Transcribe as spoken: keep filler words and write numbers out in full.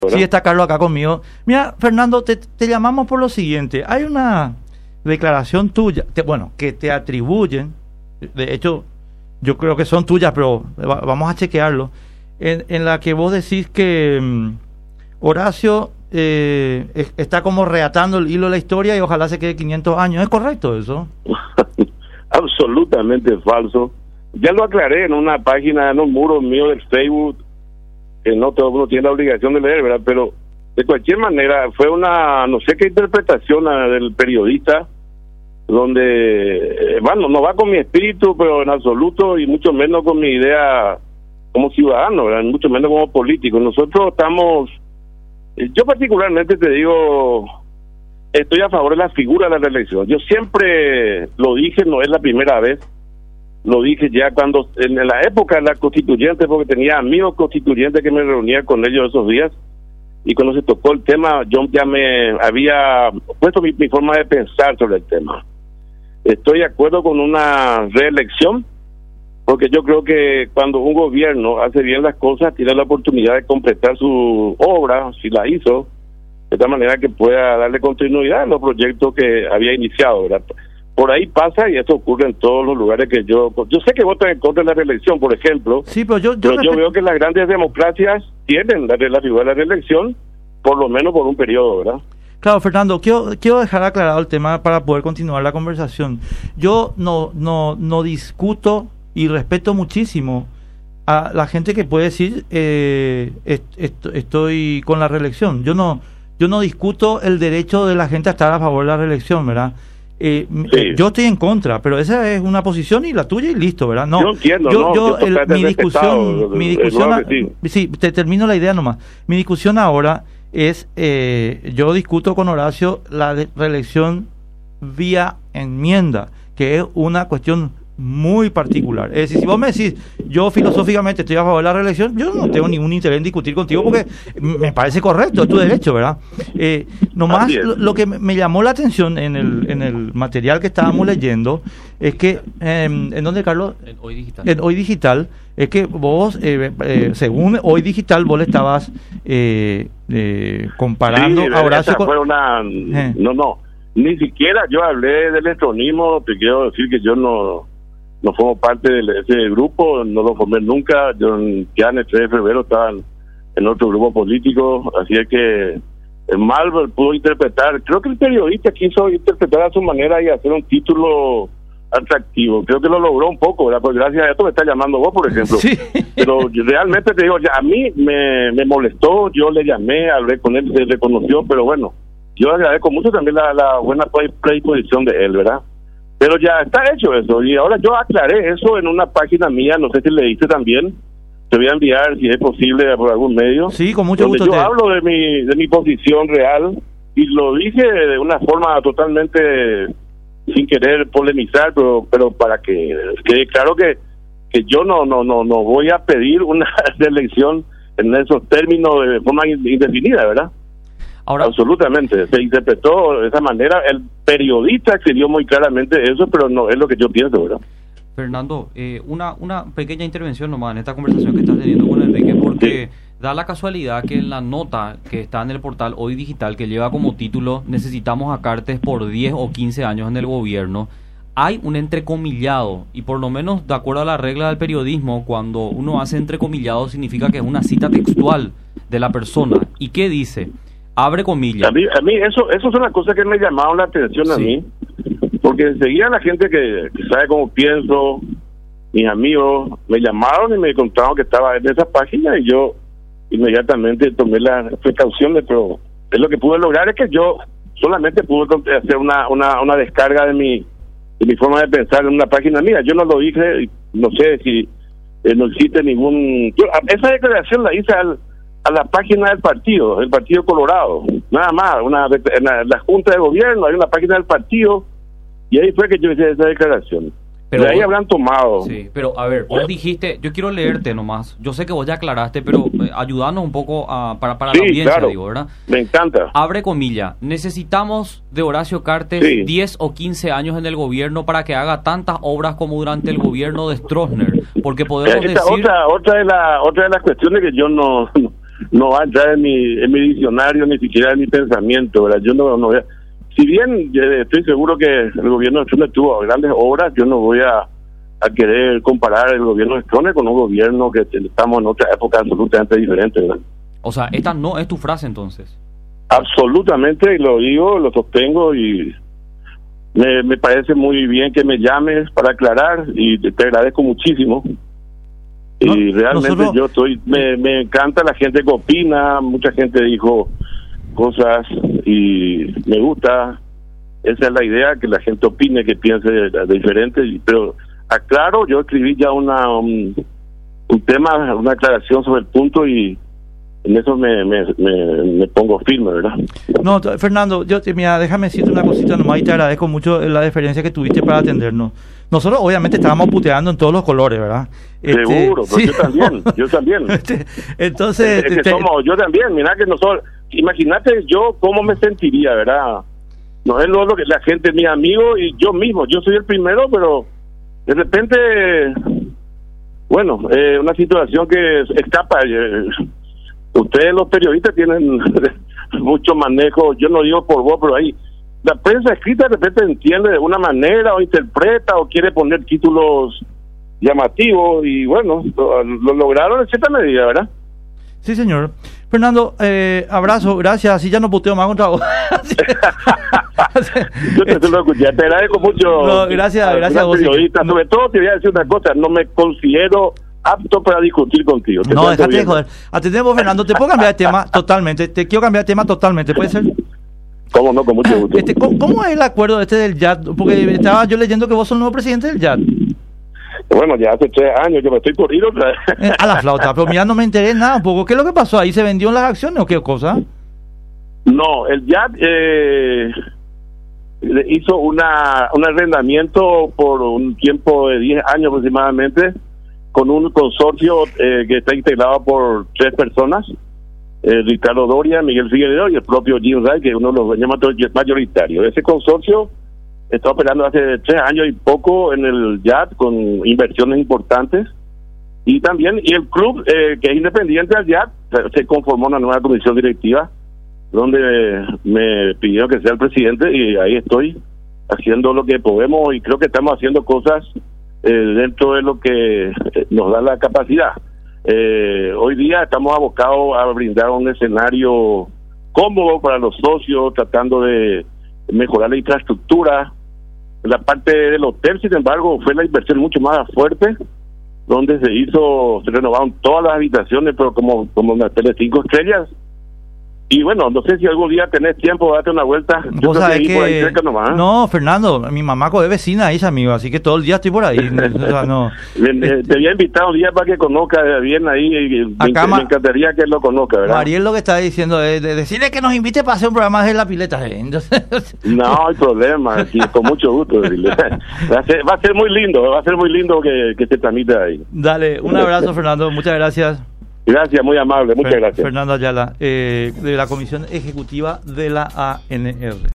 Sí, está Carlos acá conmigo. Mira, Fernando, te, te llamamos por lo siguiente. Hay una declaración tuya, te, bueno, que te atribuyen, de hecho, yo creo que son tuyas, pero va, vamos a chequearlo, en, en la que vos decís que um, Horacio eh, es, está como reatando el hilo de la historia y ojalá se quede quinientos años. ¿Es correcto eso? Absolutamente falso. Ya lo aclaré en una página, en un muro mío del Facebook, que no todo el mundo tiene la obligación de leer, ¿verdad? Pero de cualquier manera fue una, no sé qué interpretación del periodista, donde, bueno, no va con mi espíritu, pero en absoluto, y mucho menos con mi idea como ciudadano, ¿verdad? Mucho menos como político. Nosotros estamos, yo particularmente te digo, estoy a favor de la figura de la reelección. Yo siempre lo dije, no es la primera vez, lo dije ya cuando, en la época de la constituyente, porque tenía amigos constituyentes que me reunía con ellos esos días, y cuando se tocó el tema, yo ya me había puesto mi, mi forma de pensar sobre el tema. Estoy de acuerdo con una reelección, porque yo creo que cuando un gobierno hace bien las cosas, tiene la oportunidad de completar su obra, si la hizo, de tal manera que pueda darle continuidad a los proyectos que había iniciado, ¿verdad? Por ahí pasa, y esto ocurre en todos los lugares que yo... Yo sé que votan en contra de la reelección, por ejemplo, sí, pero yo, yo, pero yo respeto... veo que las grandes democracias tienen la, la figura de la reelección, por lo menos por un periodo, ¿verdad? Claro, Fernando, quiero, quiero dejar aclarado el tema para poder continuar la conversación. Yo no, no, no discuto y respeto muchísimo a la gente que puede decir eh, est, est, estoy con la reelección. Yo no, yo no discuto el derecho de la gente a estar a favor de la reelección, ¿verdad? Eh, sí. Yo estoy en contra, pero esa es una posición y la tuya y listo, ¿verdad? No, yo entiendo, yo, no, yo, el, mi discusión, mi discusión, a, sí. sí, te termino la idea nomás. Mi discusión ahora es, eh, yo discuto con Horacio la de reelección vía enmienda, que es una cuestión muy particular. Es decir, si vos me decís, yo filosóficamente estoy a favor de la reelección, yo no tengo ningún interés en discutir contigo porque me parece correcto, es tu derecho, ¿verdad? Eh, nomás lo, lo que me llamó la atención en el, en el material que estábamos leyendo es que, eh, ¿en dónde, Carlos? En Hoy Digital. En Hoy Digital, es que vos, eh, eh, según Hoy Digital, vos le estabas eh, eh, comparando sí, a Horacio con... Fue una... Eh. No, no, ni siquiera yo hablé del electronismo, te quiero decir que yo no... no formo parte de ese grupo, no lo formé nunca. Yo ya en el tres de febrero estaba en otro grupo político, así es que mal pudo interpretar. Creo que el periodista quiso interpretar a su manera y hacer un título atractivo. Creo que lo logró un poco, ¿verdad? Pues gracias a esto me está llamando vos, por ejemplo. Sí. Pero realmente te digo, ya, a mí me, me molestó, yo le llamé, hablé con él, se reconoció, pero bueno, yo agradezco mucho también la, la buena predisposición de él, ¿verdad? Pero ya está hecho eso, y ahora yo aclaré eso en una página mía, no sé si le hice también, te voy a enviar si es posible por algún medio. Sí, con mucho donde gusto. Yo te... hablo de mi de mi posición real, y lo dije de una forma totalmente sin querer polemizar, pero pero para que quede claro que que yo no no no no voy a pedir una reelección en esos términos de forma indefinida, ¿verdad? Ahora, absolutamente, se interpretó de esa manera. El periodista escribió muy claramente eso, pero no es lo que yo pienso, ¿verdad? Fernando, eh, una una pequeña intervención nomás en esta conversación que estás teniendo con Enrique, porque sí. Da la casualidad que en la nota que está en el portal Hoy Digital, que lleva como título "Necesitamos a Cartes por diez o quince años en el gobierno", hay un entrecomillado, y por lo menos de acuerdo a la regla del periodismo, cuando uno hace entrecomillado significa que es una cita textual de la persona. ¿Y qué dice? Abre comillas. A mí, a mí eso, eso es una cosa que me llamaron la atención a sí. mí, porque enseguida la gente que, que sabe cómo pienso, mis amigos, me llamaron y me contaron que estaba en esa página, y yo inmediatamente tomé las precauciones, pero es lo que pude lograr es que yo solamente pude hacer una una, una descarga de mi de mi forma de pensar en una página mía. Yo no lo dije, no sé si eh, no existe ningún... Yo, esa declaración la hice al a la página del partido, el Partido Colorado, nada más, una, en la, la Junta de Gobierno, hay una página del partido, y ahí fue que yo hice esa declaración. Pero de ahí vos, habrán tomado. Sí, pero a ver, vos dijiste, yo quiero leerte nomás, yo sé que vos ya aclaraste, pero eh, ayudanos un poco a, para, para sí, la audiencia, claro. digo, ¿verdad? Me encanta. Abre comilla, necesitamos de Horacio Cartes sí. diez o quince años en el gobierno para que haga tantas obras como durante el gobierno de Stroessner, porque podemos Esta decir... Otra, otra, de la, otra de las cuestiones que yo no... no va a entrar en mi, en mi diccionario, ni siquiera en mi pensamiento, ¿verdad? Yo no, no voy a, si bien eh, estoy seguro que el gobierno de Stroessner tuvo grandes obras, yo no voy a, a querer comparar el gobierno de Stroessner con un gobierno que estamos en otra época absolutamente diferente, ¿verdad? O sea, esta no es tu frase entonces. Absolutamente, y lo digo, lo sostengo, y me, me parece muy bien que me llames para aclarar, y te, te agradezco muchísimo. No, y realmente nosotros... yo estoy, me, me encanta la gente que opina, mucha gente dijo cosas y me gusta, esa es la idea, que la gente opine, que piense de, de diferente, pero aclaro, yo escribí ya una un, un tema, una aclaración sobre el punto, y en eso me, me, me, me pongo firme, ¿verdad? No, Fernando, yo mira, déjame decirte una cosita nomás, y te agradezco mucho la deferencia que tuviste para atendernos. Nosotros obviamente estábamos puteando en todos los colores, ¿verdad? Seguro, este, pero sí, yo también, yo también. Entonces, es que te, somos, yo también, mira que nosotros, imagínate yo cómo me sentiría, ¿verdad? No es lo, lo que la gente, mi amigo y yo mismo, yo soy el primero, pero de repente, bueno, eh, una situación que escapa. Eh, ustedes los periodistas tienen mucho manejo, yo no digo por vos, pero ahí la prensa escrita de repente entiende de una manera o interpreta o quiere poner títulos llamativos, y bueno, lo, lo lograron en cierta medida, ¿verdad? Sí, señor. Fernando, eh, abrazo, gracias, así ya no puteo más contra vos. Yo te, lo escuché, te agradezco mucho. No, gracias, gracias a vos. Periodista. Sobre todo te voy a decir una cosa, no me considero apto para discutir contigo. No, déjate de joder. Atendemos, Fernando, te puedo cambiar de tema totalmente, te quiero cambiar de tema totalmente, ¿puede ser? ¿Cómo no? Con mucho gusto. Este, ¿cómo, ¿Cómo es el acuerdo este del Y A D? Porque estaba yo leyendo que vos sos el nuevo presidente del Y A D. Bueno, ya hace tres años, yo me estoy por ir otra vez. Eh, a la flauta, pero mira, no me enteré nada un poco. ¿Qué es lo que pasó ahí? ¿Se vendió las acciones o qué cosa? No, el Y A D eh, hizo una un arrendamiento por un tiempo de diez años aproximadamente, con un consorcio eh, que está integrado por tres personas, eh, Ricardo Doria, Miguel Figueredo y el propio Jim Ray, que es uno de los dueños mayoritarios. Ese consorcio está operando hace tres años y poco en el Y A D, con inversiones importantes, y también, y el club, eh, que es independiente del Y A D, se conformó una nueva comisión directiva, donde me pidieron que sea el presidente, y ahí estoy haciendo lo que podemos, y creo que estamos haciendo cosas eh, dentro de lo que nos da la capacidad. Eh, hoy día estamos abocados a brindar un escenario cómodo para los socios, tratando de mejorar la infraestructura. La parte del hotel, sin embargo, fue la inversión mucho más fuerte, donde se hizo, se renovaron todas las habitaciones, pero como como una tele cinco estrellas. Y bueno, no sé si algún día tenés tiempo de darte una vuelta. Yo creo que, que por ahí cerca nomás. No, Fernando, mi mamá es vecina ahí, amigo, así que todo el día estoy por ahí. O sea, no. Bien, eh, te había invitado un día para que conozca bien ahí, y me, Acá me encantaría que él lo conozca, ¿verdad? Mariel lo que está diciendo es de decirle que nos invite para hacer un programa de la pileta. ¿eh? Entonces... No hay problema, sí, con mucho gusto. Va a ser, va a ser muy lindo, va a ser muy lindo que, que se transmita ahí. Dale, un abrazo, Fernando, muchas gracias. Gracias, muy amable, muchas gracias. Fernando Ayala, eh, de la Comisión Ejecutiva de la A N R.